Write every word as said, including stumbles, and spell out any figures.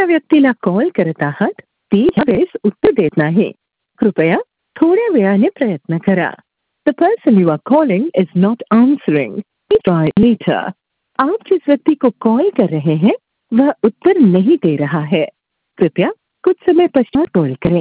ज्या व्यक्तीला कॉल करत आहात ती ह्यावेळेस उत्तर देत नाही. कृपया थोड्या वेळाने प्रयत्न करा. The person you are calling is not answering. Try later. आप जिस व्यक्ति को कॉल कर रहे हैं वह उत्तर नहीं दे रहा है. कृपया कुछ समय पश्चात कॉल करें.